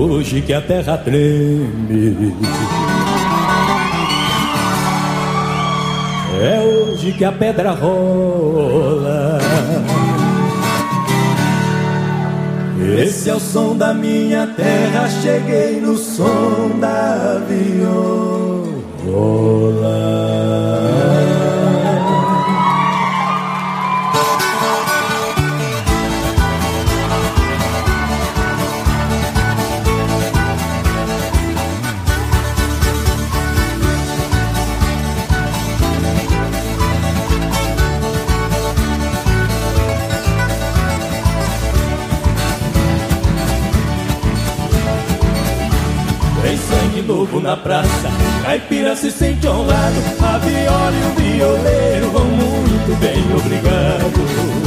hoje que a terra treme. É hoje que a pedra rola. Esse é o som da minha terra, cheguei no som da viola. Novo na praça, caipira se sente honrado. A viola e o violeiro vão muito bem, obrigado.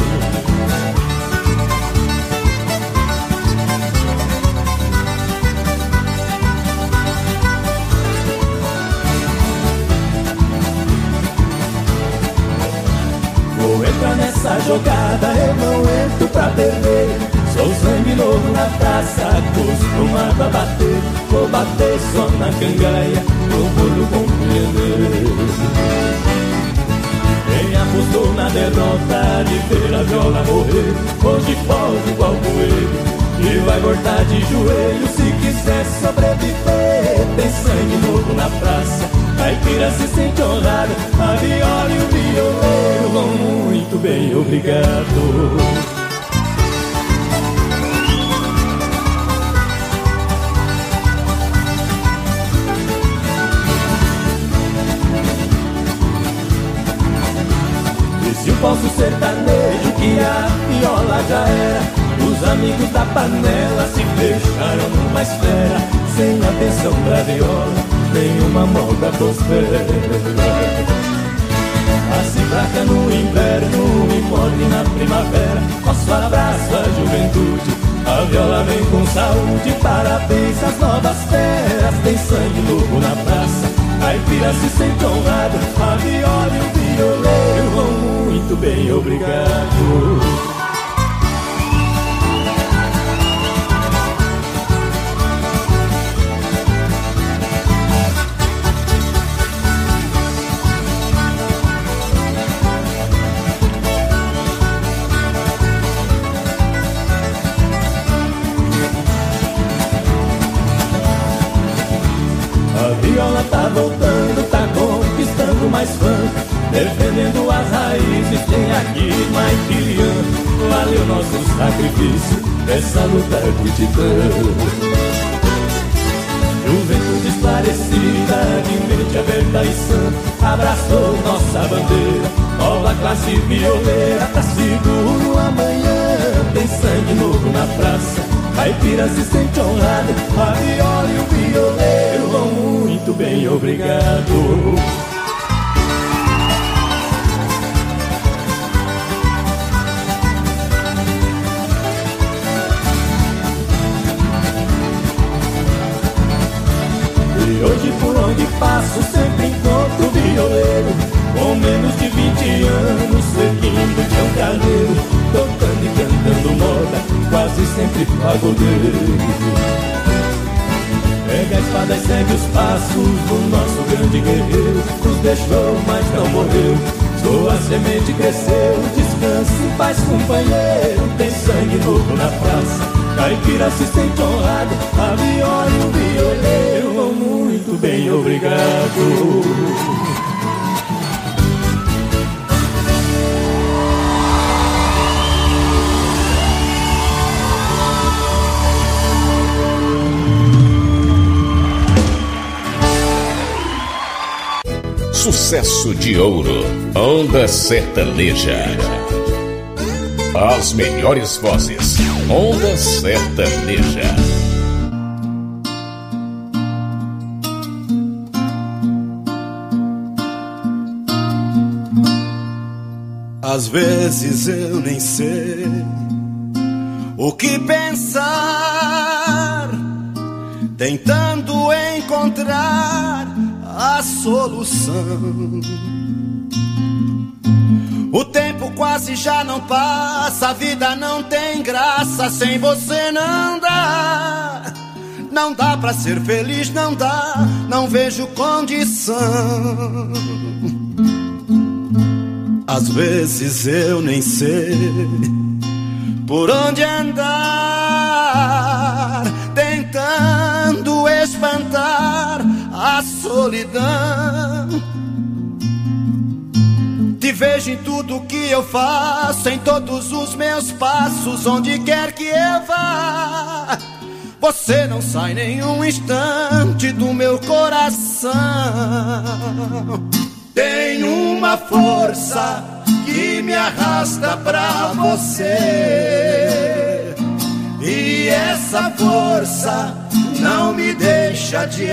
Vou entrar nessa jogada, eu não entro pra perder. Sou sangue novo na praça, acostumado a bater. Vou bater só na cangaia, vou bolo compreender. Quem apostou na derrota de ver a viola morrer, hoje pode igual coelho e vai voltar de joelho se quiser sobreviver. Tem sangue novo na praça, caipira se sente honrado. A viola e o violeiro vão muito bem, obrigado. E o falso sertanejo que a viola já era, os amigos da panela se fecharam numa esfera. Sem atenção pra viola, nenhuma moda prospera. Assim fraca no inverno e morre na primavera. Nosso abraço à juventude, a viola vem com saúde. Parabéns às novas feras, tem sangue novo na praça. Caipira se sente honrado, a viola e o violeiro vão muito bem, obrigado. A viola tá voltando, tá conquistando mais fã, defendendo as raízes, tem aqui Maitiriano. Valeu nosso sacrifício, essa luta de titã. Juventude esclarecida, de mente aberta e sã, abraçou nossa bandeira, nova classe violeira. Tá seguro amanhã, tem sangue novo na praça. Caipira se sente honrado, a viola e o violeiro vão muito bem, obrigado. E hoje por onde passo sempre encontro violeiro, com menos de 20 anos, seguindo de um carneiro, tocando e cantando moda, quase sempre pagodeiro. Pega a espada e segue os passos do nosso grande guerreiro. Nos deixou, mas não morreu, sua semente cresceu. Descanse em paz, companheiro, tem sangue novo na praça. Caipira se sente honrado, a viola e o violeiro vão muito bem, obrigado. Sucesso de ouro, Onda Sertaneja. As melhores vozes, Onda Sertaneja. Às vezes eu nem sei o que pensar, tentando encontrar a solução. O tempo quase já não passa, a vida não tem graça, sem você não dá. não dá pra ser feliz, não dá, não vejo condição. Às vezes eu nem sei por onde andar, tentando espantar a solidão. Te vejo em tudo que eu faço, em todos os meus passos, onde quer que eu vá. Você não sai nenhum instante do meu coração. Tem uma força que me arrasta pra você, e essa força não me deixa te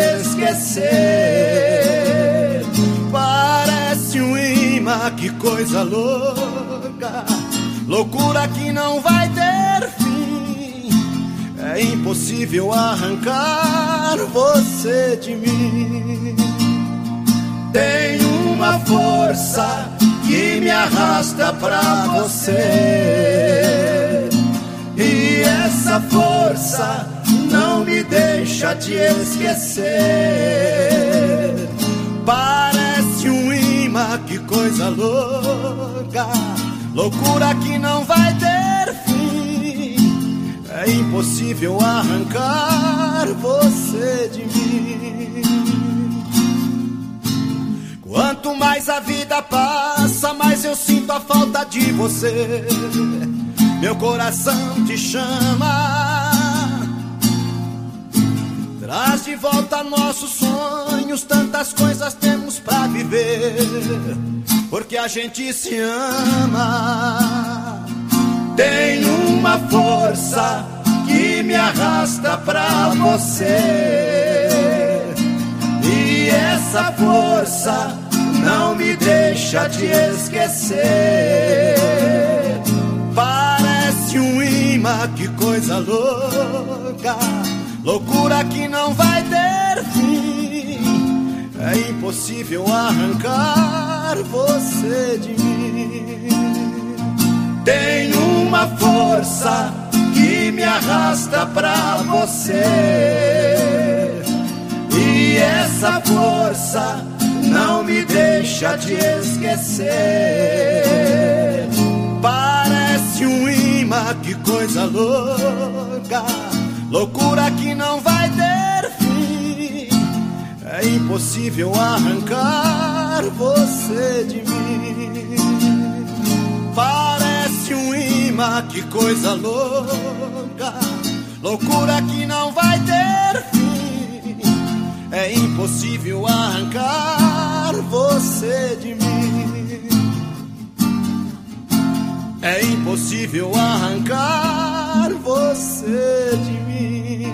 esquecer. Parece um imã, que coisa louca, loucura que não vai ter fim. É impossível arrancar você de mim. Tem uma força que me arrasta pra você, e essa força não me deixa te esquecer. Parece um imã, que coisa louca, loucura que não vai ter fim. É impossível arrancar você de mim. Quanto mais a vida passa, mais eu sinto a falta de você. Meu coração te chama, traz de volta nossos sonhos. Tantas coisas temos pra viver, porque a gente se ama. Tem uma força que me arrasta pra você, e essa força não me deixa te esquecer. Parece um imã, que coisa louca, loucura que não vai ter fim. É impossível arrancar você de mim. Tem uma força que me arrasta pra você, e essa força não me deixa te esquecer. Parece um imã, que coisa louca, loucura que não vai ter fim. É impossível arrancar você de mim. Parece um imã, que coisa louca, loucura que não vai ter fim. É impossível arrancar você de mim. É impossível arrancar você de mim.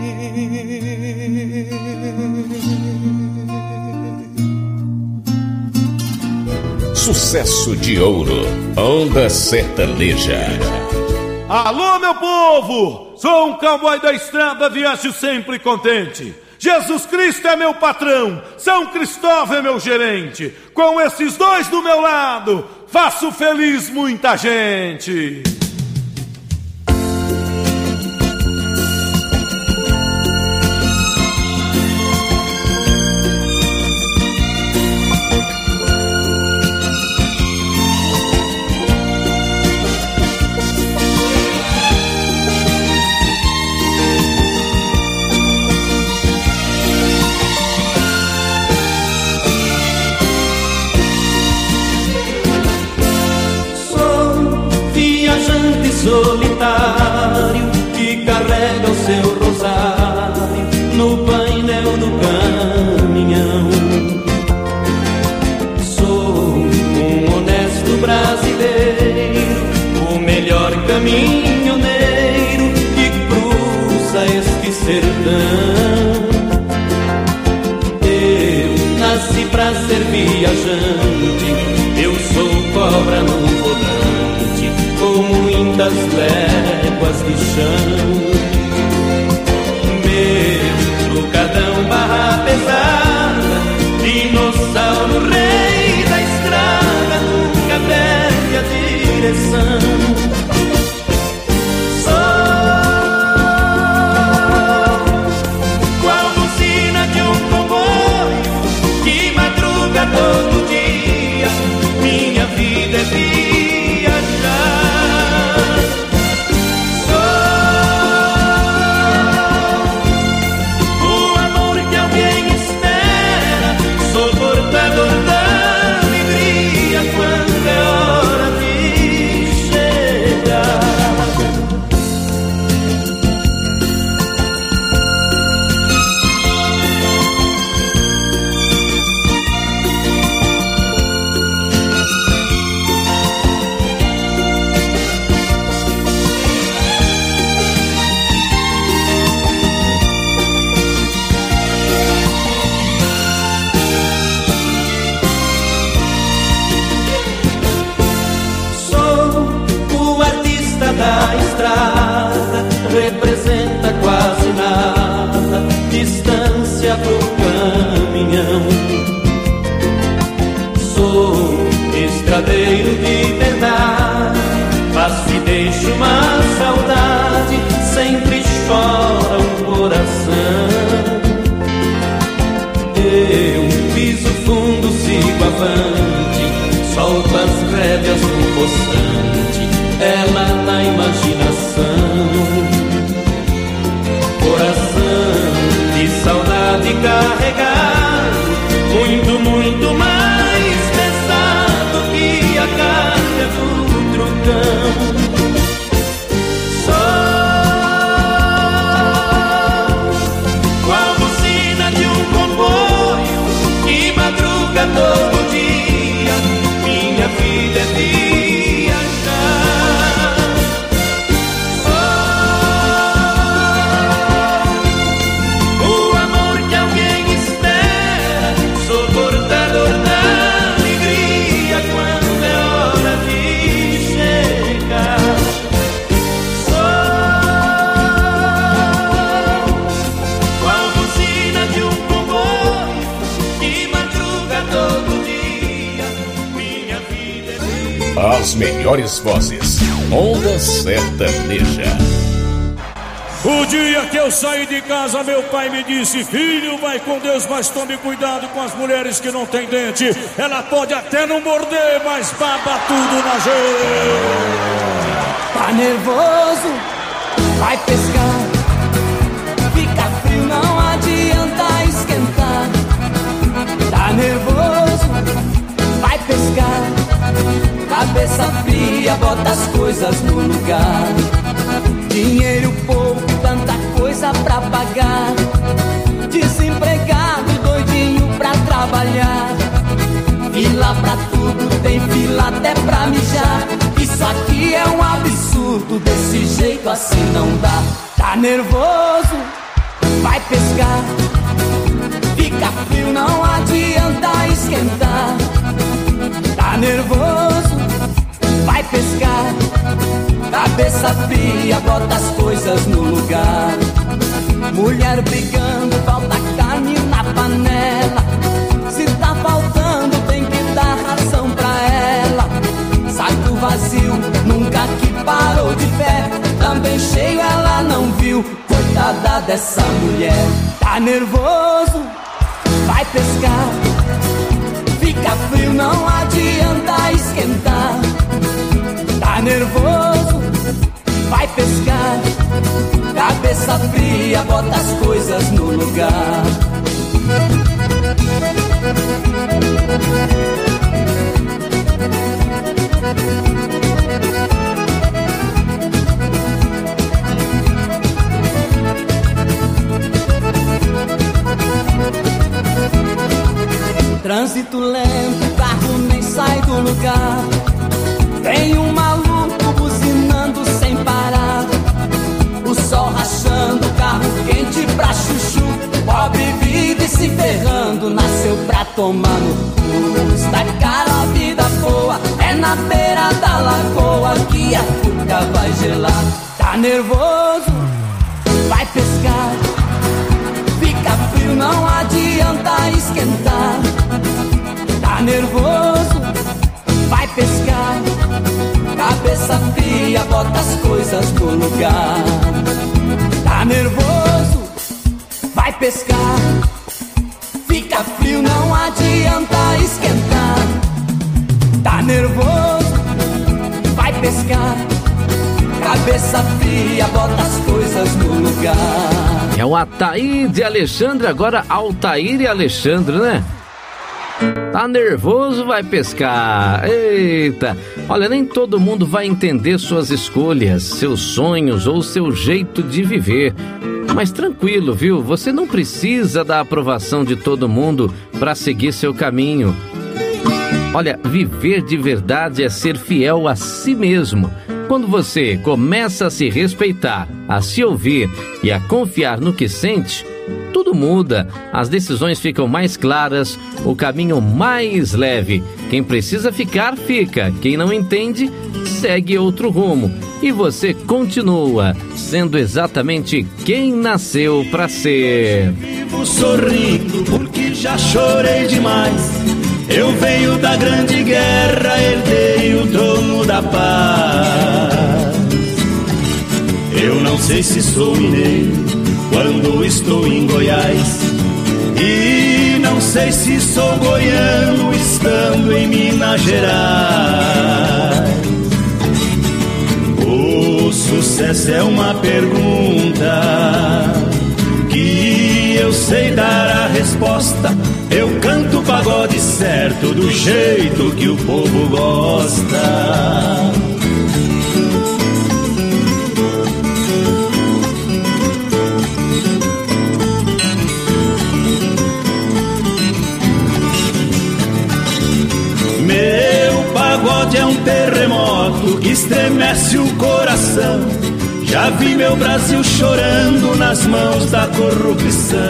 Sucesso de ouro, Onda Sertaneja. Alô, meu povo! Sou um cowboy da estrada, viajo sempre contente. Jesus Cristo é meu patrão, São Cristóvão é meu gerente. Com esses dois do meu lado, faço feliz muita gente. Solitário que carrega o seu rosário no painel do caminhão. Sou um honesto brasileiro, o melhor caminhoneiro que cruza este sertão. Eu nasci pra ser viajante, eu sou cobra no volante, com muitas léguas de chão. Meu trocadão, barra pesada, dinossauro, rei da estrada, nunca perde a direção. Sou As melhores vozes. Onda Sertaneja. O dia que eu saí de casa, meu pai me disse: filho, vai com Deus, mas tome cuidado com as mulheres que não têm dente. Ela pode até não morder, mas baba tudo na gente. Tá nervoso? Vai pescar. Fica frio, não adianta esquentar. Tá nervoso? Vai pescar. Cabeça fria, bota as coisas no lugar. Dinheiro pouco, tanta coisa pra pagar. Desempregado, doidinho pra trabalhar. Fila pra tudo, tem fila até pra mijar. Isso aqui é um absurdo, desse jeito assim não dá. Tá nervoso? Vai pescar. Fica frio, não adianta esquentar. Tá nervoso? Vai pescar. Cabeça fria, bota as coisas no lugar. Mulher brigando, falta carne na panela. Se tá faltando, tem que dar ração pra ela. Saco vazio, nunca que parou de pé. Também cheio, ela não viu. Coitada dessa mulher. Tá nervoso? Vai pescar. Fica frio, não adianta esquentar. Tá nervoso? Vai pescar. Cabeça fria, bota as coisas no lugar. Trânsito lento, o carro nem sai do lugar. Tem um maluco buzinando sem parar. O sol rachando, o carro quente pra chuchu. Pobre vive se ferrando, nasceu pra tomar no cu. Está cara a vida boa, é na beira da lagoa que a cuca vai gelar. Tá nervoso? Vai pescar. Fica frio, não adianta esquentar. Tá nervoso? Vai pescar. Cabeça fria, bota as coisas no lugar. Tá nervoso? Vai pescar. Fica frio, não adianta esquentar. Tá nervoso? Vai pescar. Cabeça fria, bota as coisas no lugar. É o Ataíde de Alexandre, agora Altair e Alexandre, né? Tá nervoso, vai pescar. Eita, olha, nem todo mundo vai entender suas escolhas, seus sonhos ou seu jeito de viver. Mas tranquilo, viu? Você não precisa da aprovação de todo mundo para seguir seu caminho. Olha, viver de verdade é ser fiel a si mesmo. Quando você começa a se respeitar, a se ouvir e a confiar no que sente, tudo muda, as decisões ficam mais claras, o caminho mais leve. Quem precisa ficar, fica. Quem não entende, segue outro rumo. E você continua sendo exatamente quem nasceu pra ser. Vivo sorrindo porque já chorei demais. Eu venho da grande guerra, herdei o trono da paz. Eu não sei se sou mineiro quando estou em Goiás, e não sei se sou goiano estando em Minas Gerais. O sucesso é uma pergunta que eu sei dar a resposta. Eu canto o pagode certo, do jeito que o povo gosta. Meu pagode é um terremoto que estremece o coração. Já vi meu Brasil chorando nas mãos da corrupção.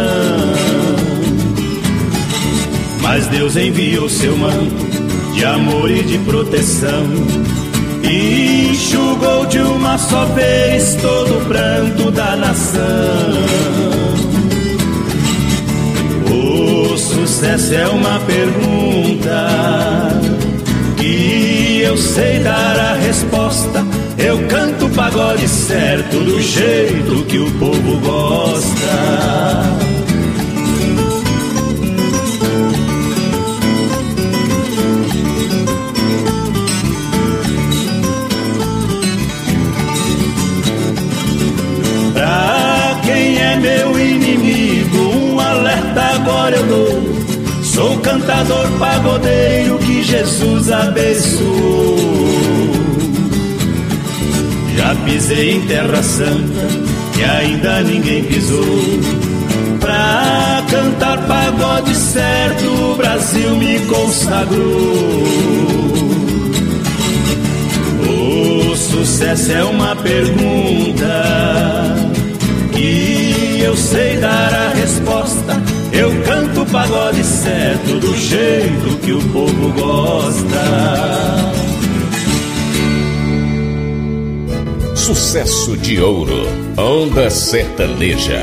Mas Deus enviou seu manto de amor e de proteção e enxugou de uma só vez todo o pranto da nação. O sucesso é uma pergunta que eu sei dar a resposta. Eu canto o pagode certo, do jeito que o povo gosta. Pra quem é meu inimigo, um alerta agora eu dou. Sou cantador pagodeiro que Jesus abençoou. Já pisei em terra santa que ainda ninguém pisou. Pra cantar pagode certo o Brasil me consagrou. O sucesso é uma pergunta e eu sei dar a resposta. Eu canto o pagode certo, do jeito que o povo gosta. Sucesso de ouro, Onda Sertaneja.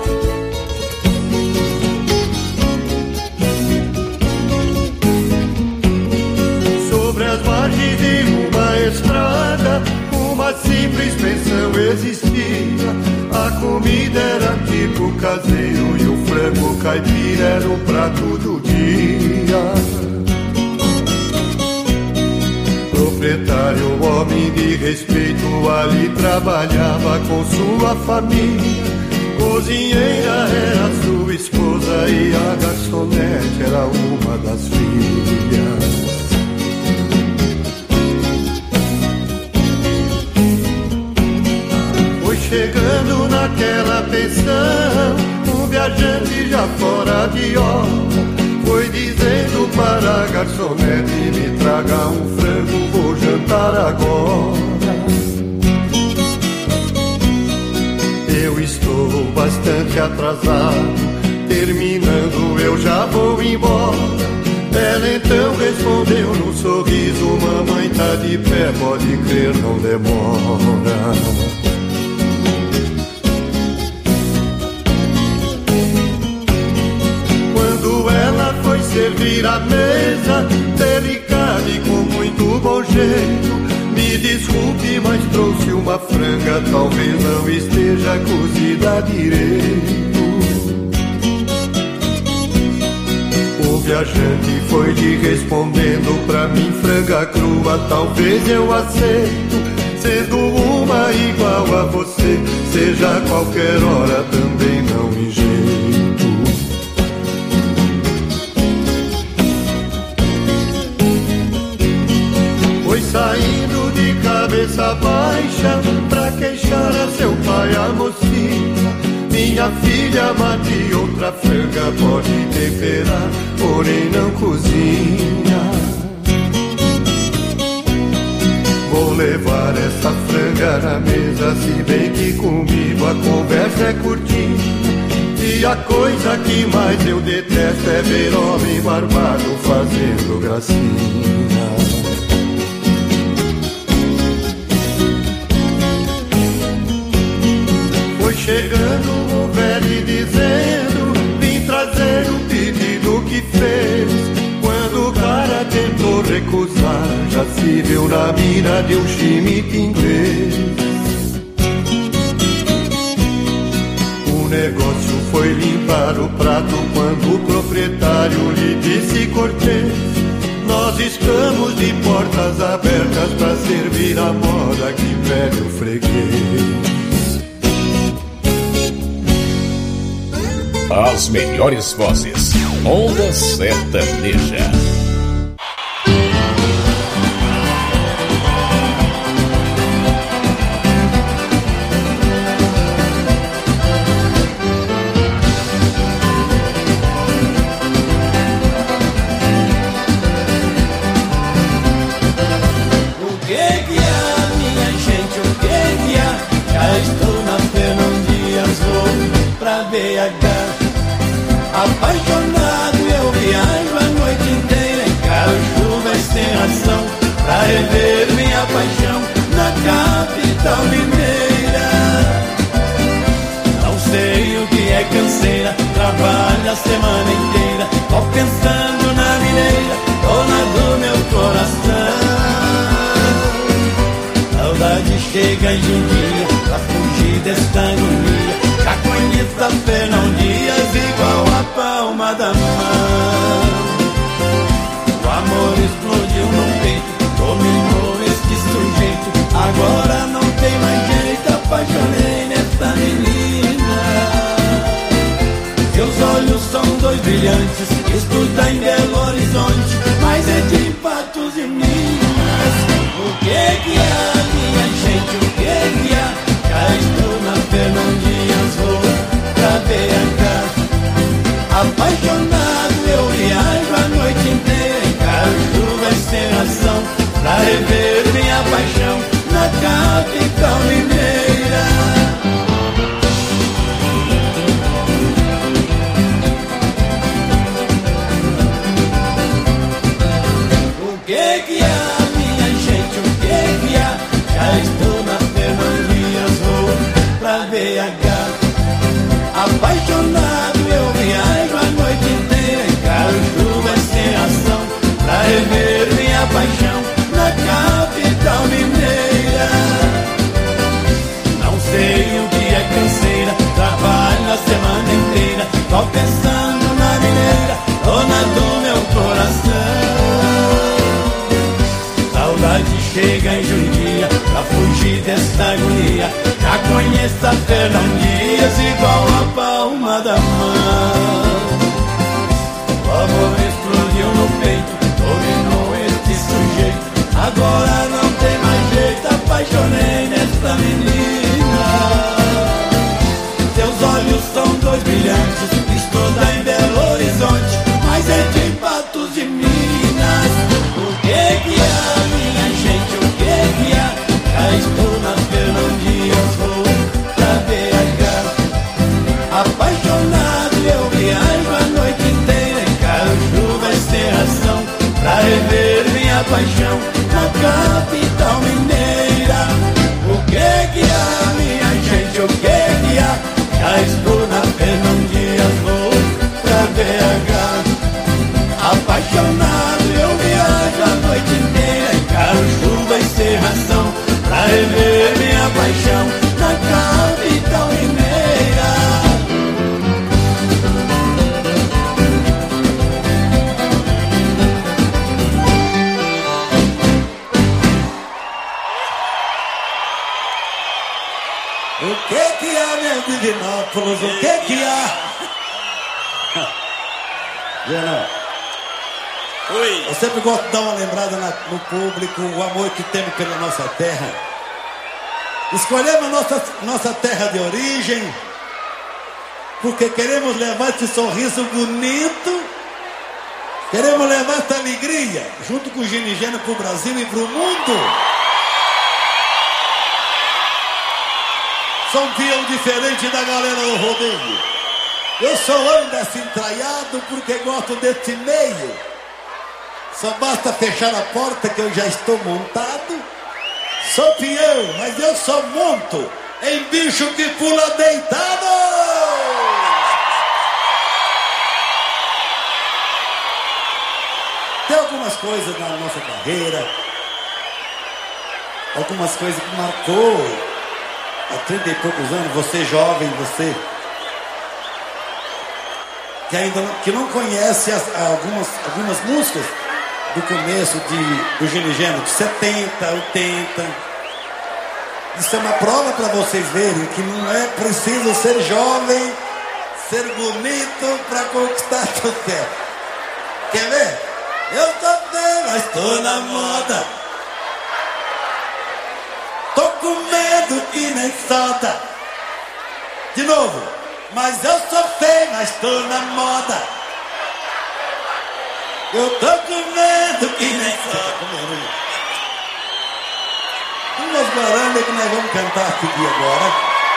Sobre as margens de uma estrada, uma simples pensão existia. A comida era tipo caseiro e o frango caipira era o prato do dia. Proprietário, homem de respeito, ali trabalhava com sua família. Cozinheira era sua esposa e a garçonete era uma das filhas. Chegando naquela pensão, um viajante já fora de hora foi dizendo para a garçonete: me traga um frango, vou jantar agora. Eu estou bastante atrasado, terminando eu já vou embora. Ela então respondeu num sorriso: mamãe tá de pé, pode crer, não demora. Servir a mesa, delicada e com muito bom jeito. Me desculpe, mas trouxe uma franga, talvez não esteja cozida direito. O viajante foi lhe respondendo: pra mim franga crua talvez eu aceito. Sendo uma igual a você, seja a qualquer hora também não enjeito. Saindo de cabeça baixa pra queixar a seu pai a mocinha: minha filha, mate outra franga, pode temperar, porém não cozinha. Vou levar essa franga na mesa, se bem que comigo a conversa é curtinha. E a coisa que mais eu detesto é ver homem barbado fazendo gracinha. Chegando o velho dizendo: vim trazer o pedido que fez. Quando o cara tentou recusar, já se viu na mina de um chimite inglês. O negócio foi limpar o prato quando o proprietário lhe disse cortês: nós estamos de portas abertas pra servir a moda que pede o freguês. As melhores vozes, Onda Sertaneja. O que é, minha gente, o que é? Já estou na Fernão Dias, vou pra BH. Apaixonado eu viajo a noite inteira em carro, chuva e sem ração, pra rever minha paixão na capital mineira. Não sei o que é canseira, trabalho a semana inteira, tô pensando na mineira, dona do meu coração. desta agonia. Já conheço a Fernão Dias igual a palma da mão. O amor explodiu no peito, dominou este sujeito. Agora não tem mais jeito, apaixonei nesta menina. Seus olhos são dois brilhantes, estuda em Belo Horizonte, mas é de Patos de Minas. O que há, minha gente, o que há? Já estou na Fernão Dias, vou pra BH. Apaixonado eu viajo a noite inteira em carro, chuva sem ração, pra rever minha paixão na capital mineira. O que há, minha gente, o que há? Já estou na Fernão Dias, vou pra BH. Apaixonado eu viajo a noite inteira em carro, chuva sem ração, pra rever minha paixão na capital mineira. Não sei o que é canseira, trabalho a semana inteira, tô pensando na mineira, dona do meu coração. Saudade chega em judia, pra fugir desta agonia. Já conheço a Fernão Dias igual a palma da mão. O amor explodiu no peito, dominou este sujeito. Agora não tem mais jeito, apaixonei nesta menina. Seus olhos são dois brilhantes, estuda em Belo Horizonte, mas é de Patos de Minas. O que há, minha gente, o que há? Já estou na Fernão Dias, vou pra BH. Apaixonado eu viajo a noite inteira em carro, chuva sem ração, pra rever minha paixão na capital mineira. O que há, minha gente, o que há? Já estou na Fernão Dias, vou pra BH. Apaixonado eu viajo a noite inteira em carro, chuva e sem ração, pra rever minha paixão na capital mineira. O que há, meu Divinópolis? O que há? Genão, Oi. eu sempre gosto de dar uma lembrada no público, o amor que temos pela nossa terra. Escolhemos nossa terra de origem porque queremos levar esse sorriso bonito, queremos levar essa alegria junto com o Ginigênio pro Brasil e pro mundo. Sou um peão diferente da galera do rodeio. Eu sou ando entraiado porque gosto desse meio. Só basta fechar a porta que eu já estou montado. Sou peão, mas eu só monto em bicho que pula deitado. Tem algumas coisas na nossa carreira, algumas coisas que marcou há 30 e poucos anos, você jovem, você que ainda não conhece algumas músicas do começo do Ginigênio, de 70, 80. Isso é uma prova para vocês verem que não é preciso ser jovem, ser bonito para conquistar sucesso. Quer ver? Eu tô bem, mas tô na moda. Tô com medo que nem soda. De novo. Mas eu sou feio, mas tô na moda. Eu tô com medo que nem soda. Umas guarandas que nós vamos cantar aqui agora.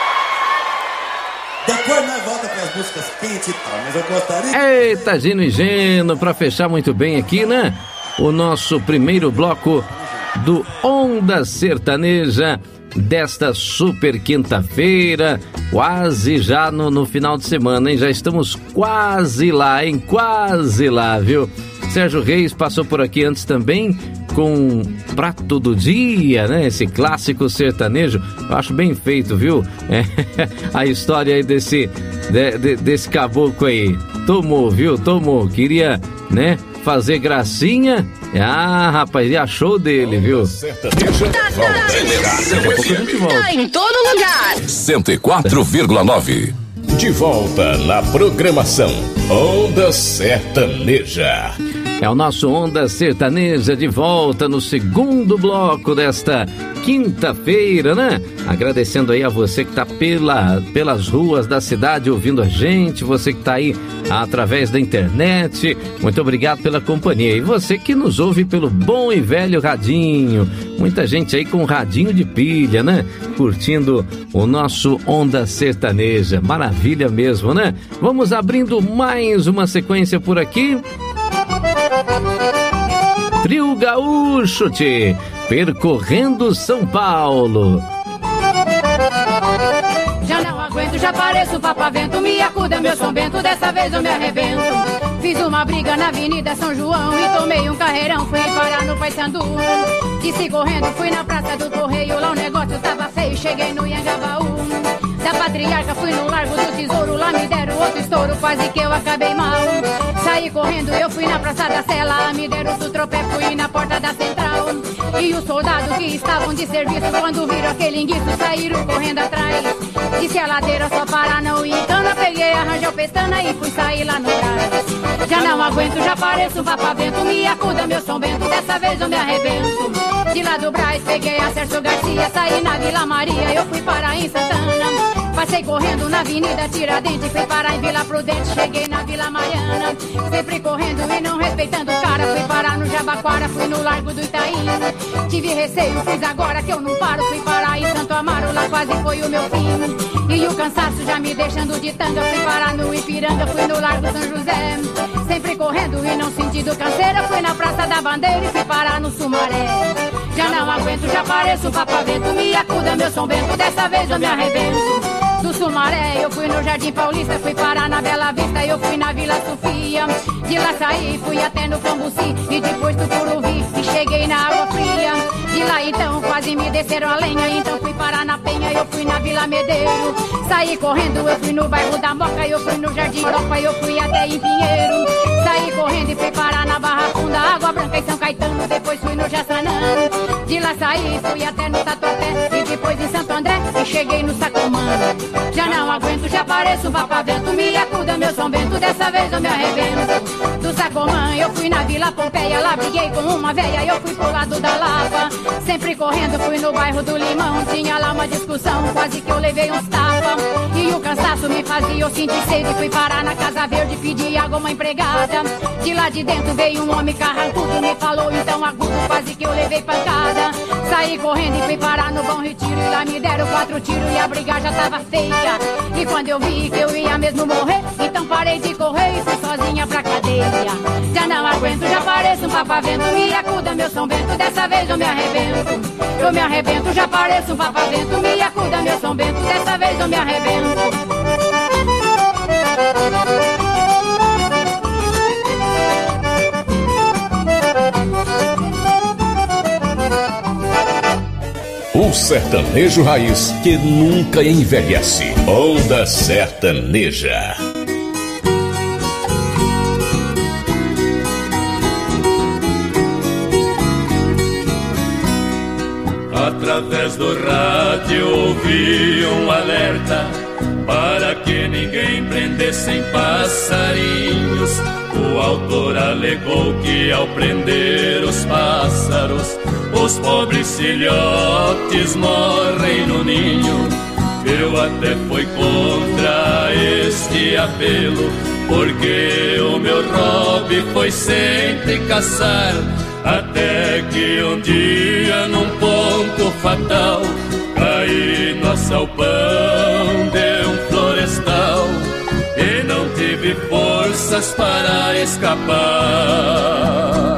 Depois nós voltamos para as músicas quentes e tal, mas eu gostaria... Eita, Gino e Geno, para fechar muito bem aqui, né? O nosso primeiro bloco do Onda Sertaneja desta super quinta-feira, quase já no final de semana, hein? Já estamos quase lá, hein? Quase lá, viu? Sérgio Reis passou por aqui antes também com Prato do Dia, né? Esse clássico sertanejo. Eu acho bem feito, viu? A história aí desse caboclo aí. Tomou, viu? Tomou. Queria, né? Fazer gracinha. Ah, rapaz, e achou dele, viu? Sertaneja. Daqui a pouco a gente volta. Tá em todo lugar. 104,9. De volta na programação Onda Sertaneja. É o nosso Onda Sertaneja de volta no segundo bloco desta quinta-feira, né? Agradecendo aí a você que tá pelas ruas da cidade ouvindo a gente, você que tá aí através da internet, muito obrigado pela companhia. E você que nos ouve pelo bom e velho radinho, muita gente aí com radinho de pilha, né? Curtindo o nosso Onda Sertaneja, maravilha mesmo, né? Vamos abrindo mais uma sequência por aqui. Trio Gaúcho, tchê, percorrendo São Paulo. Já não aguento, já pareço papavento, me acuda meu São Bento, dessa vez eu me arrebento. Fiz uma briga na Avenida São João e tomei um carreirão, fui parar no Paissandu. Desci correndo, fui na Praça do Correio, lá o negócio tava feio, cheguei no Anhangabaú. Da Patriarca fui no Largo do Tesouro, lá me deram outro estouro, quase que eu acabei mal. Saí correndo, eu fui na Praça da Sé, lá me deram outro tropé, fui na porta da Central. E os soldados que estavam de serviço, quando viram aquele enguiço, saíram correndo atrás. Disse a ladeira só para não ir cana, peguei, arranjei o pestana e fui sair lá no Brás. Já não aguento, já pareço um papavento, me acuda meu São Bento, dessa vez eu me arrebento. De lá do Brás peguei a Sérgio Garcia, saí na Vila Maria, eu fui parar em Santana. Passei correndo na Avenida Tiradentes, fui parar em Vila Prudente, cheguei na Vila Mariana. Sempre correndo e não respeitando o cara, fui parar no Jabaquara, fui no Largo do Itaim. Tive receio, fiz agora que eu não paro, fui parar em Santo Amaro, lá quase foi o meu fim. E o cansaço já me deixando de tanga, fui parar no Ipiranga, fui no Largo São José. Sempre correndo e não sentindo canseira, fui na Praça da Bandeira e fui parar no Sumaré. Já não aguento, já pareço um papavento, me acuda meu São Bento, dessa vez eu me arrebento. Do Sumaré eu fui no Jardim Paulista, fui parar na Bela Vista, eu fui na Vila Sofia. De lá saí, fui até no Cambuci e depois do Curuvi e cheguei na Água Fria. De lá então quase me desceram a lenha, então fui parar na Penha, eu fui na Vila Medeiro. Saí correndo, eu fui no bairro da Moca, eu fui no Jardim Europa, eu fui até em Pinheiro. Saí correndo e fui parar na Barra Funda, Água Branca e São Caetano, depois fui no Jaçanã. De lá saí, fui até no Tatuapé e depois em Santo André e cheguei no Sacomã. Já não aguento, já pareço um papavento, me acuda meu São Bento, dessa vez eu me arrebento. Do Sacomã eu fui na Vila Pompeia, lá briguei com uma véia, eu fui pro lado da Lapa. Sempre correndo fui no bairro do Limão, tinha lá uma discussão, quase que eu levei uns tapas. E o cansaço me fazia eu sentir sede, fui parar na Casa Verde, pedi água a uma empregada. De lá de dentro veio um homem carrancudo, me falou então agudo, quase que eu levei pancada. Saí correndo e fui parar no Bom Retiro, e lá me deram 4 tiros e a briga já tava feia. E quando eu vi que eu ia mesmo morrer, então parei de correr e fui sozinha pra cadeia. Já não aguento, já pareço um papavento, me acuda meu São Bento, dessa vez eu me arrebento. Eu me arrebento, já pareço um papavento, me acuda meu São Bento, dessa vez eu me arrebento. O sertanejo raiz que nunca envelhece. Onda Sertaneja. Através do rádio ouvi um alerta para que ninguém prendesse em passarinhos. O autor alegou que ao prender os pássaros, os pobres filhotes morrem no ninho. Eu até fui contra este apelo, porque o meu hobby foi sempre caçar. Até que um dia num ponto fatal caí no assalpão de um florestal e não tive forças para escapar.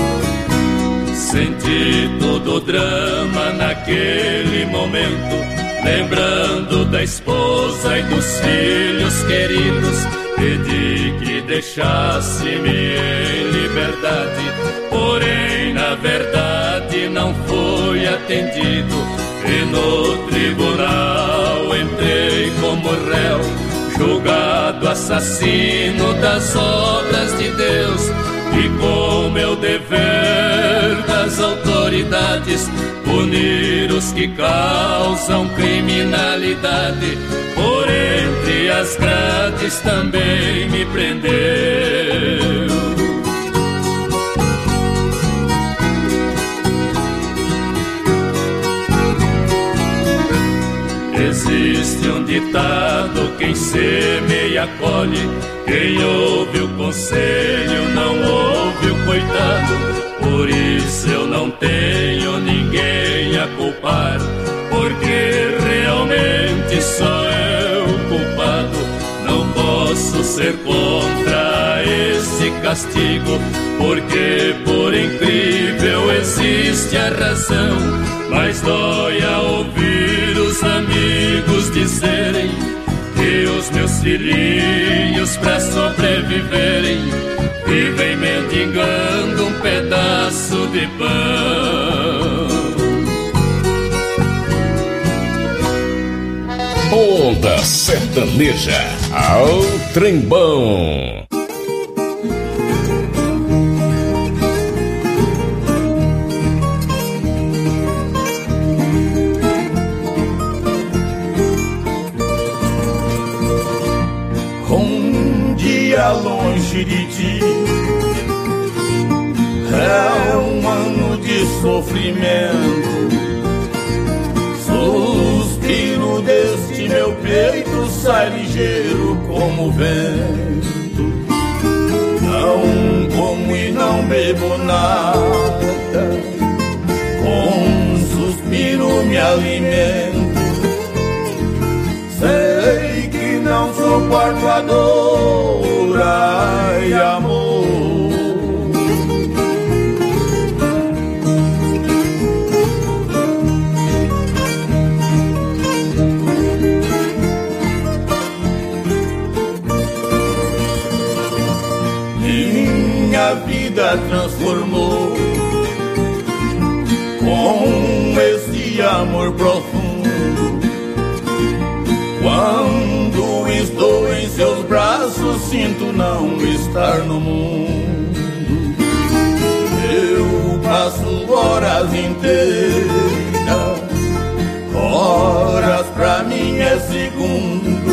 Senti todo o drama naquele momento, lembrando da esposa e dos filhos queridos, pedi que deixasse-me em liberdade, porém na verdade não fui atendido, e no tribunal entrei como réu, julgado assassino das obras de Deus, e com meu dever das autoridades punir os que causam criminalidade, por entre as grades também me prendeu. Existe um ditado, quem semeia colhe, quem ouve o conselho não ouve o coitado, por isso eu não tenho ninguém a culpar, porque realmente sou eu culpado, não posso ser contra esse castigo, porque por incrível existe a razão, mas dói a ouvir os amigos dizerem que os meus filhinhos pra sobreviverem vivem mendigando um pedaço de pão. Onda Sertaneja ao Trembão. Longe de ti é um ano de sofrimento, suspiro deste meu peito sai ligeiro como o vento, não como e não bebo nada, com um suspiro me alimento, sei que não suporto a dor, ai amor. Minha vida transformou com esse amor profundo, quando estou em seus braços sinto não estar no mundo. Eu passo horas inteiras, horas pra mim é segundo,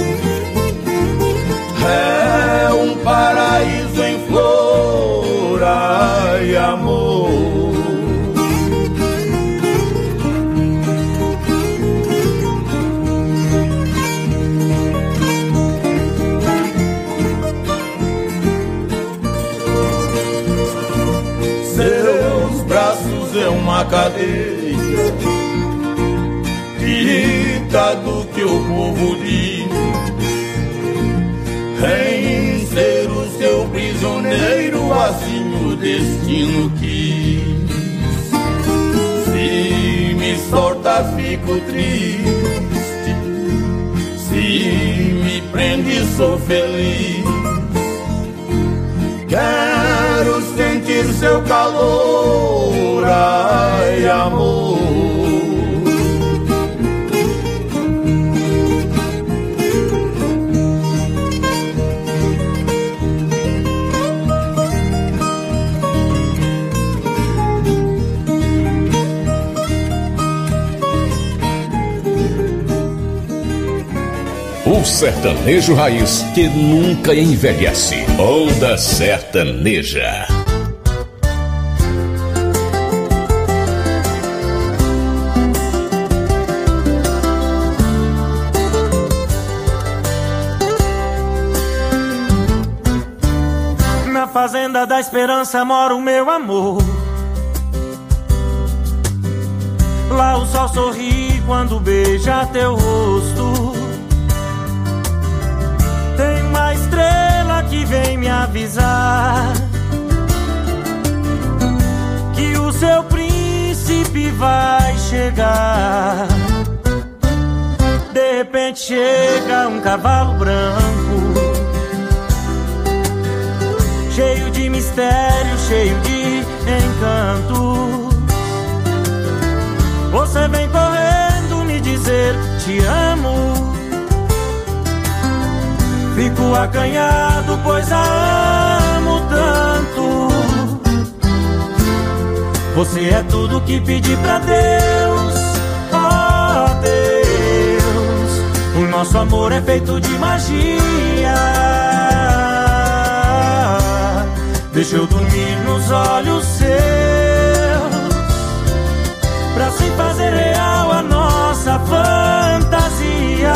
é um paraíso em flor, ai amor. É uma cadeia, ditado que o povo diz, em ser o seu prisioneiro, assim o destino quis. Se me solta fico triste, se me prende sou feliz, quero sentir seu calor, ai amor. O sertanejo raiz que nunca envelhece. Onda Sertaneja. Na fazenda da esperança mora o meu amor. Lá o sol sorri quando beija teu rosto. Tem uma estrela que vem me avisar que o seu príncipe vai chegar. De repente chega um cavalo branco, cheio de mistério, cheio de encanto. Você vem correndo me dizer te amo. Fico acanhado, pois a amo tanto. Você é tudo que pedi pra Deus, oh Deus. O nosso amor é feito de magia. Deixa eu dormir nos olhos seus, pra se fazer real a nossa fantasia.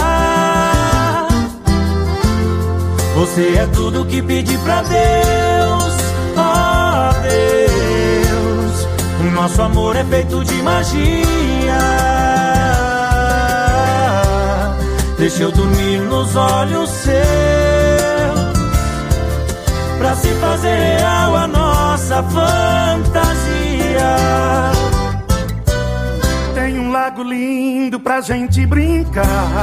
Você é tudo que pedi pra Deus, oh Deus. O nosso amor é feito de magia. Deixa eu dormir nos olhos seus, pra se fazer real a nossa fantasia. Tem um lago lindo pra gente brincar,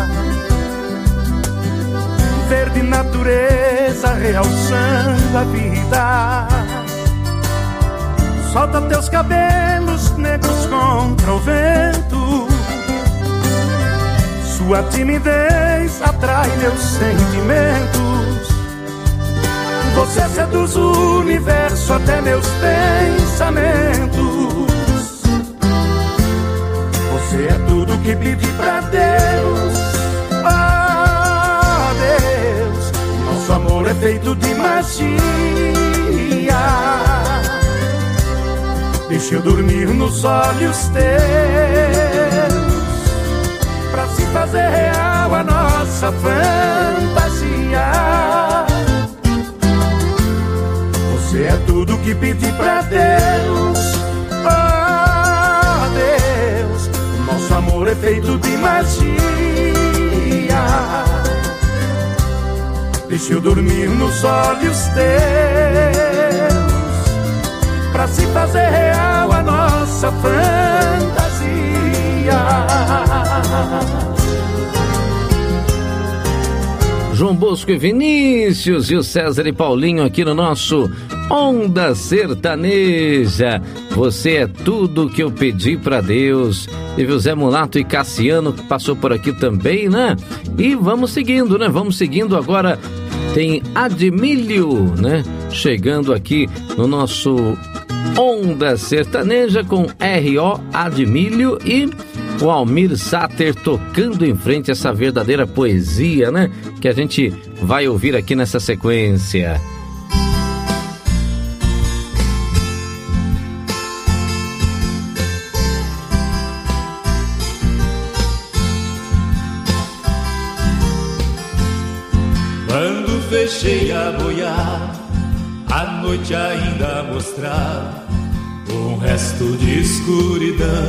verde natureza realçando a vida. Solta teus cabelos negros contra o vento, sua timidez atrai meus sentimentos. Você seduz o universo até meus pensamentos. Você é tudo que pedi pra Deus, oh Deus. Nosso amor é feito de magia. Deixa eu dormir nos olhos teus, pra se fazer real a nossa fantasia. Você é tudo que pedi pra Deus, oh Deus. Nosso amor é feito de magia. Deixa eu dormir nos olhos teus, pra se fazer real a nossa fantasia. João Bosco e Vinícius e o César e Paulinho aqui no nosso Onda Sertaneja. Você é tudo que eu pedi pra Deus. Teve o Zé Mulato e Cassiano que passou por aqui também, né? E vamos seguindo, né? Vamos seguindo agora. Tem Admílio, né? Chegando aqui no nosso Onda Sertaneja com R.O. Admílio e o Almir Sater tocando em frente essa verdadeira poesia, né? Que a gente vai ouvir aqui nessa sequência. Quando fechei a boiar, a noite ainda mostrava um resto de escuridão.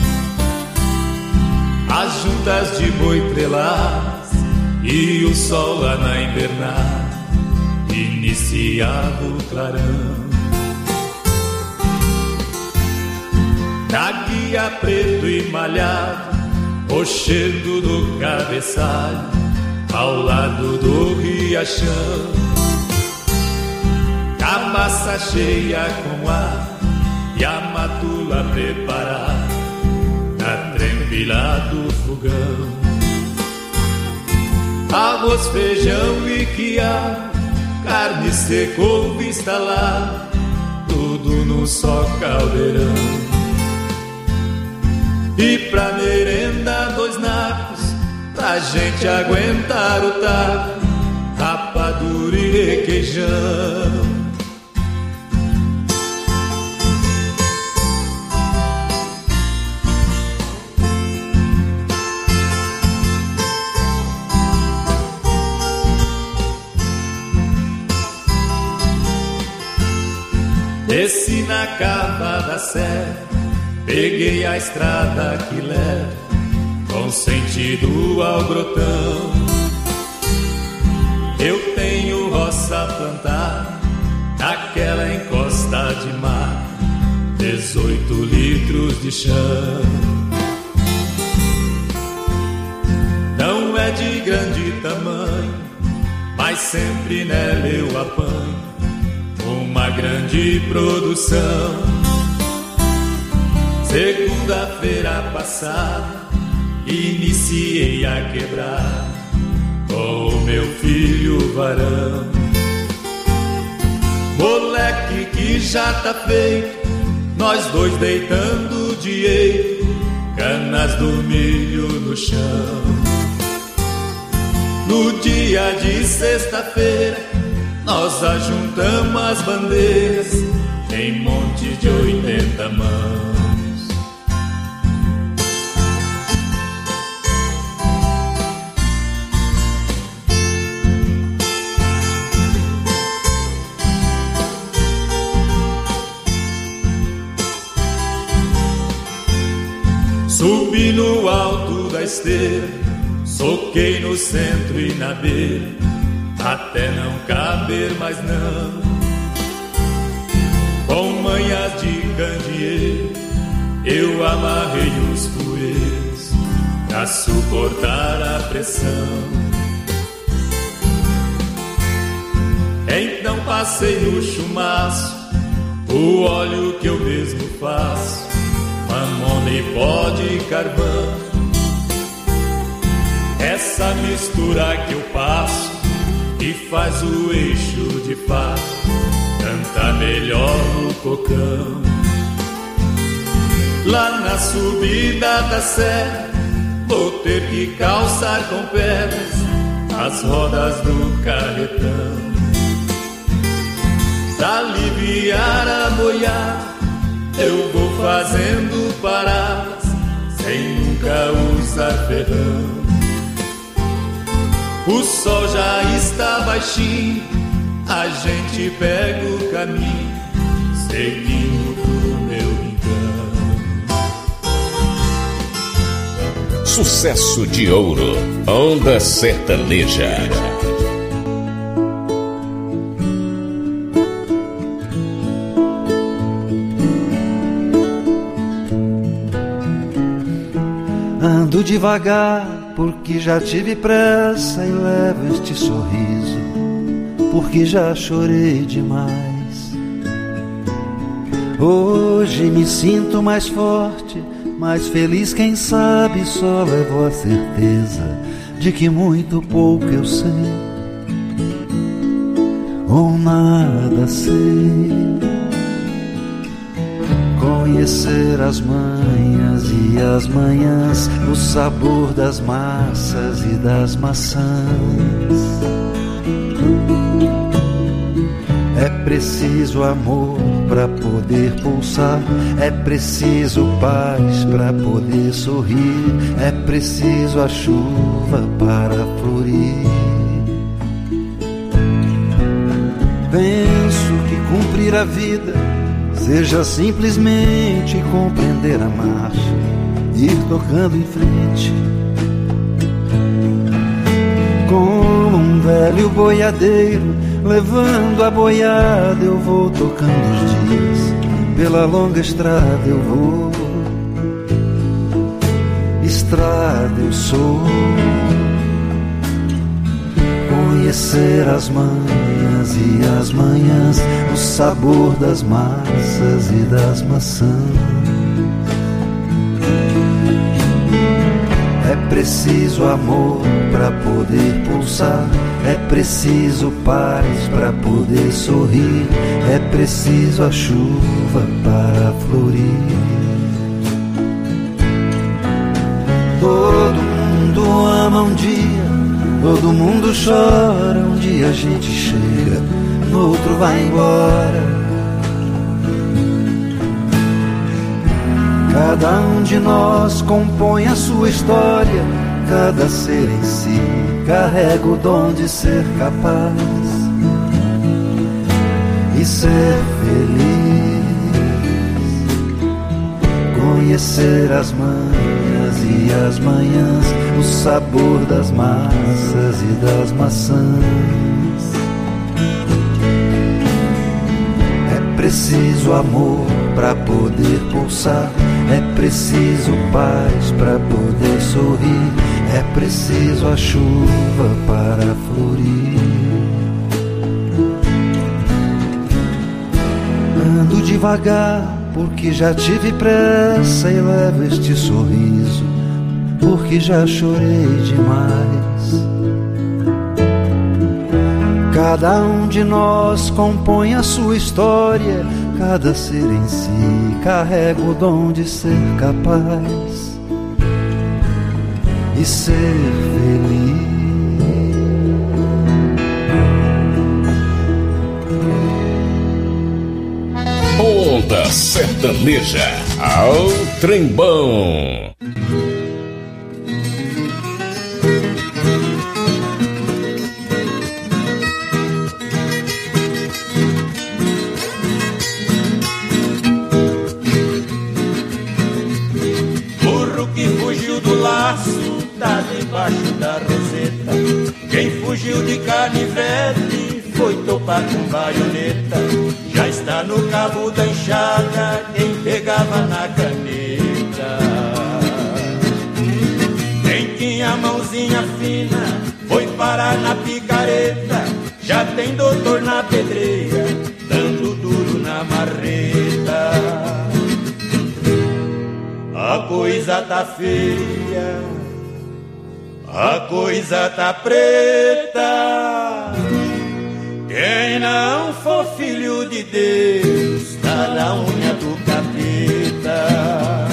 As juntas de boi trelas e o sol lá na invernada iniciava o clarão. Na guia preto e malhado, rochedo do cabeçalho, ao lado do riachão. Cabaça cheia com ar e a matula preparada na trembilha do fogão. Arroz, feijão e quiabo, carne seca ou vista lá, tudo num só caldeirão. E pra merenda 2 nacos, pra gente aguentar o taco, rapadura e requeijão. Desci na cava da serra, peguei a estrada que leva com sentido ao grotão. Eu tenho roça plantada naquela encosta de mar, 18 litros de chão. mas sempre nela eu apanho uma grande produção. Segunda-feira passada iniciei a quebrar com o meu filho varão. Moleque que já tá feito, nós dois deitando direito, canas do milho no chão. No dia de sexta-feira, nós ajuntamos as bandeiras em monte de 80 mãos. Subi no alto da esteira, soquei no centro e na beira, até não caber mais não. Com manhas de candeeiro, eu amarrei os fureiros pra suportar a pressão. Então passei no chumaço o óleo que eu mesmo faço, mamona e pó de carvão. Essa mistura que eu passo e faz o eixo de fato canta melhor no cocão. Lá na subida da serra vou ter que calçar com pedras as rodas do carretão. Pra aliviar a boiada eu vou fazendo paradas sem nunca usar ferrão. O sol já está baixinho, a gente pega o caminho, seguindo pro meu rincão. Sucesso de ouro, Onda Sertaneja. Ando devagar porque já tive pressa e levo este sorriso porque já chorei demais. Hoje me sinto mais forte, mais feliz, quem sabe só levo a certeza de que muito pouco eu sei ou nada sei. Conhecer as manhas e as manhãs, o sabor das massas e das maçãs. É preciso amor para poder pulsar, é preciso paz para poder sorrir, é preciso a chuva para florir. Penso que cumprir a vida seja simplesmente compreender a marcha, ir tocando em frente. Como um velho boiadeiro, levando a boiada, eu vou tocando os dias. Pela longa estrada eu vou, estrada eu sou. Conhecer as manhas e as manhãs, o sabor das massas e das maçãs. É preciso amor para poder pulsar, é preciso paz para poder sorrir, é preciso a chuva para florir. Todo mundo ama um dia, todo mundo chora, um dia a gente chega, no outro vai embora. Cada um de nós compõe a sua história, cada ser em si carrega o dom de ser capaz e ser feliz. Conhecer as manhas e as manhãs, o sabor das massas e das maçãs. É preciso amor para poder pulsar, é preciso paz para poder sorrir, é preciso a chuva para florir. Ando devagar porque já tive pressa e levo este sorriso porque já chorei demais. Cada um de nós compõe a sua história, cada ser em si carrega o dom de ser capaz e ser feliz. Onda Sertaneja, ao trembão. Burro que fugiu do laço, tá debaixo da roseta. Quem fugiu de canivete foi topar com baioneta. Já está no cabo da enxada quem pegava na caneta. Quem tinha a mãozinha fina foi parar na picareta. Já tem doutor na pedreira, dando duro na marreta. A coisa tá feia, a coisa tá preta. Quem não for filho de Deus tá na unha do capeta.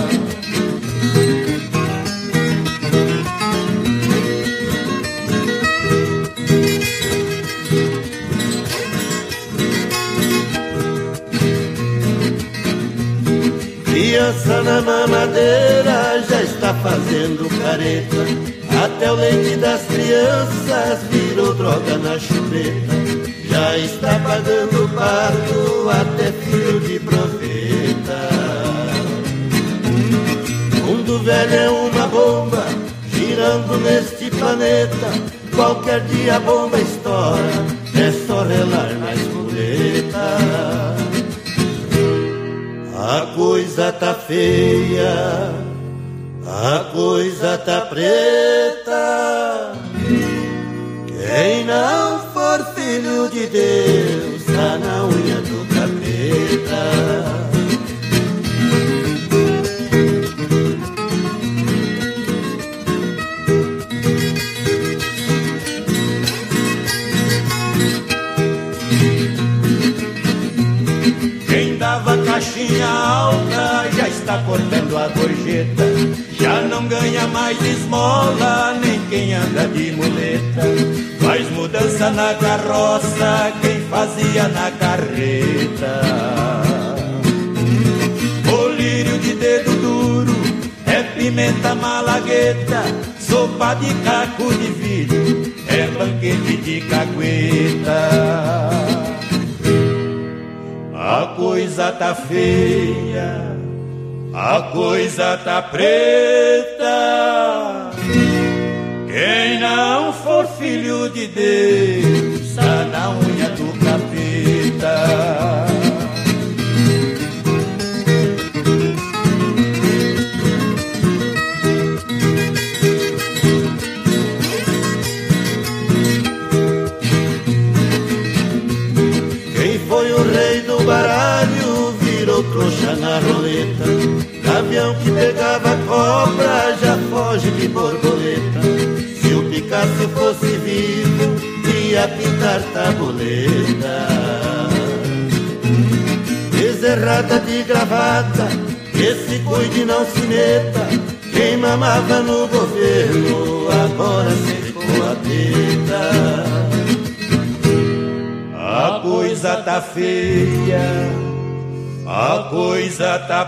Criança na mamadeira já está fazendo careta. Até o leite das crianças virou droga na chupeta. Já está pagando pato até filho de profeta. Mundo velho é uma bomba girando neste planeta. Qualquer dia a bomba estoura, é só relar na espoleta. A coisa tá feia, a coisa tá preta. Quem não for filho de Deus tá na unha do capeta. Quem dava caixinha alta já está cortando a gorjeta. Já não ganha mais esmola nem quem anda de muleta. Faz mudança na carroça quem fazia na carreta. Colírio de dedo duro é pimenta malagueta. Sopa de caco de vidro é banquete de cagueta. A coisa tá feia, a coisa tá preta. Quem não for filho de Deus tá na unha do capeta. Quem foi o rei do baralho virou trouxa na roleta. Gavião que pegava cobra já foge de borboleta. Se o Picasso fosse vivo, ia pintar tabuleta. Bezerrada de gravata, que se cuide e não se meta. Quem mamava no governo, agora secou a teta. A coisa tá feia, a coisa tá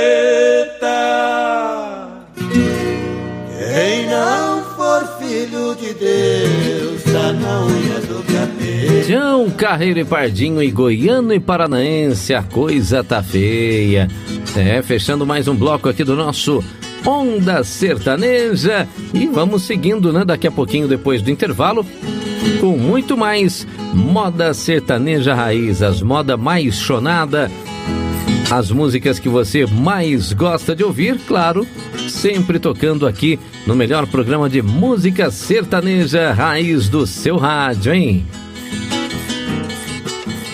preta. Quem não for filho de Deus tá na unha do capeta. Tião, Carreiro e Pardinho e Goiano e Paranaense, a coisa tá feia. Fechando mais um bloco aqui do nosso Onda Sertaneja. E vamos seguindo, né? Daqui a pouquinho, depois do intervalo, com muito mais moda sertaneja raiz, as moda mais chonada, as músicas que você mais gosta de ouvir, claro, sempre tocando aqui no melhor programa de música sertaneja raiz do seu rádio, hein?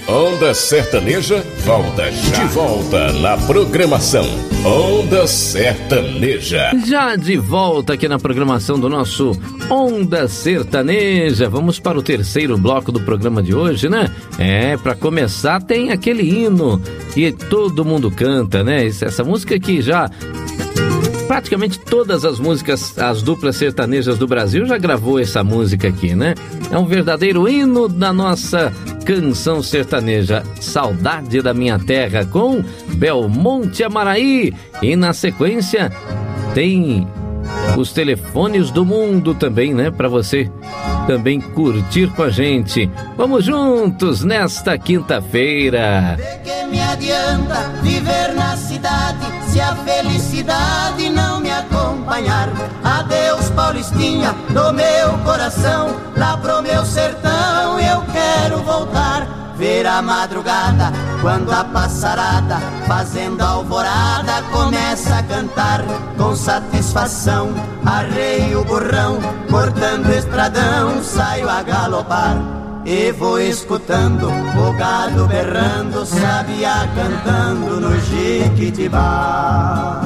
Onda Sertaneja volta já. De volta na programação Onda Sertaneja. Já de volta aqui na programação do nosso Onda Sertaneja. Vamos para o terceiro bloco do programa de hoje, né? Para começar tem aquele hino que todo mundo canta, né? Essa música que já... praticamente todas as músicas, as duplas sertanejas do Brasil já gravou essa música aqui, né? É um verdadeiro hino da nossa canção sertaneja, Saudade da Minha Terra, com Belmonte Amaraí. E na sequência tem os telefones do mundo também, né? Para você também curtir com a gente. Vamos juntos nesta quinta-feira. De que me adianta viver na cidade se a felicidade não me acompanhar? Adeus, Paulistinha, do meu coração, lá pro meu sertão eu quero voltar. Ver a madrugada, quando a passarada, fazendo alvorada, começa a cantar. Com satisfação, arreio o burrão, cortando estradão, saio a galopar. E vou escutando o gado berrando, sabiá cantando no Jiquitibá.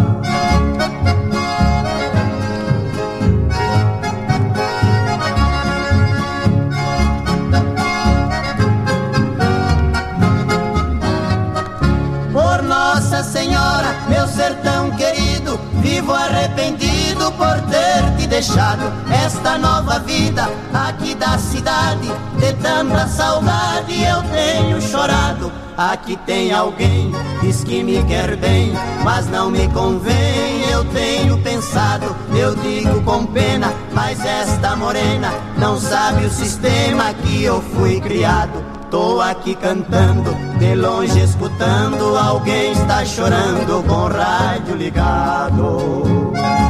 Por Nossa Senhora, meu sertão querido, vivo arrependido por ter te deixado. Esta nova vida aqui da cidade, de tanta saudade eu tenho chorado. Aqui tem alguém, diz que me quer bem, mas não me convém, eu tenho pensado. Eu digo com pena, mas esta morena não sabe o sistema que eu fui criado. Tô aqui cantando, de longe escutando, alguém está chorando com o rádio ligado.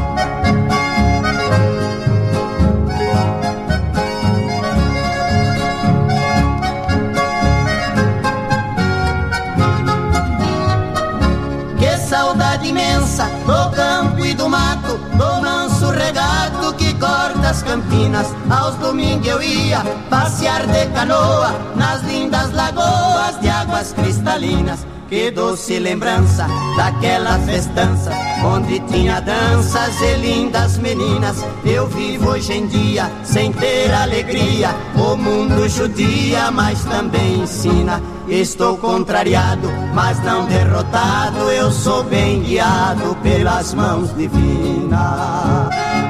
Que saudade imensa do campo e do mato, do manso regado que corta as campinas. Aos domingos eu ia passear de canoa nas lindas lagoas de águas cristalinas. Que doce lembrança daquela festança onde tinha danças e lindas meninas. Eu vivo hoje em dia sem ter alegria, o mundo judia, mas também ensina. Estou contrariado, mas não derrotado, eu sou bem guiado pelas mãos divinas.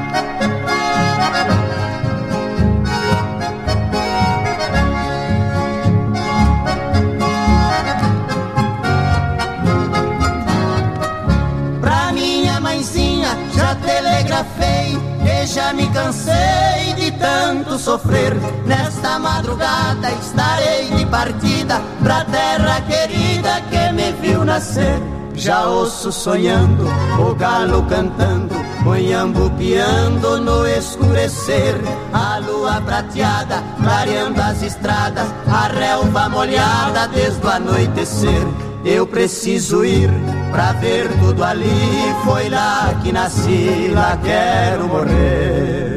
Já telegrafei e já me cansei de tanto sofrer. Nesta madrugada estarei de partida pra terra querida que me viu nascer. Já ouço sonhando, o galo cantando, Monhambo piando no escurecer. A lua prateada clareando as estradas, a relva molhada desde o anoitecer. Eu preciso ir pra ver tudo ali, foi lá que nasci, lá quero morrer.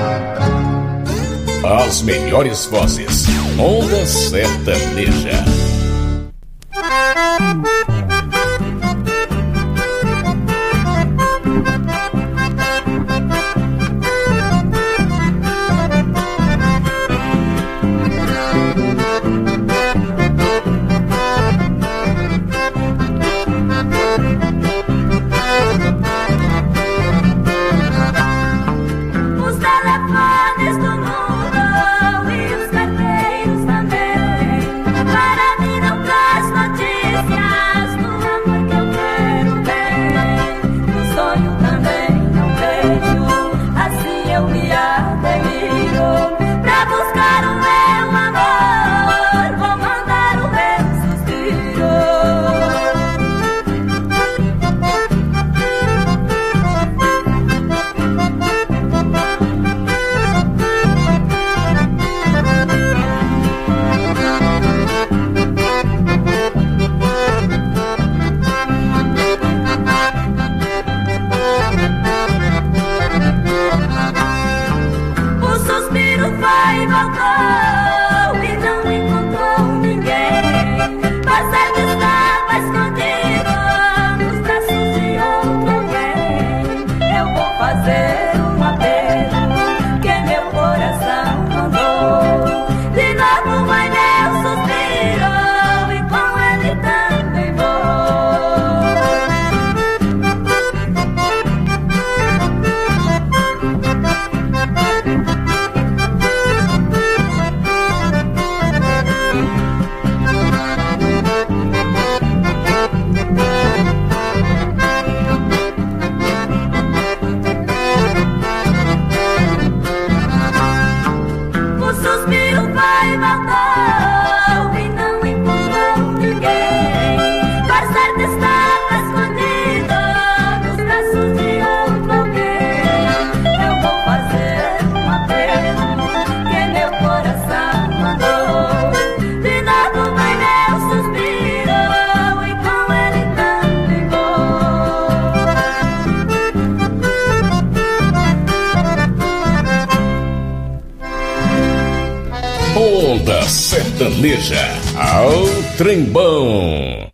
As melhores vozes, Onda Sertaneja. Para mim não traz notícias Onda Sertaneja ao Trembão.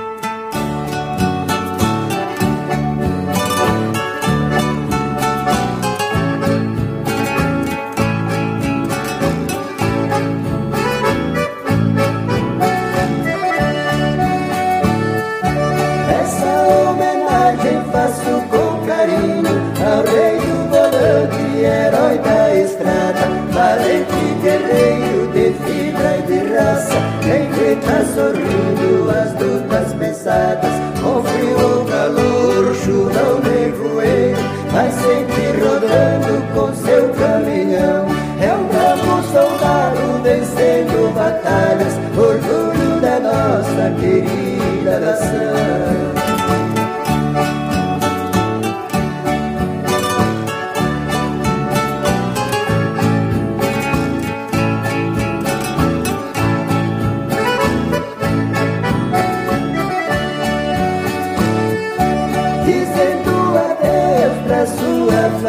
Sorrindo as lutas pesadas, com frio ou calor, chuva ou nevoeiro, mas sempre rodando com seu caminhão. É um bravo soldado vencendo batalhas, orgulho da nossa querida nação. Sua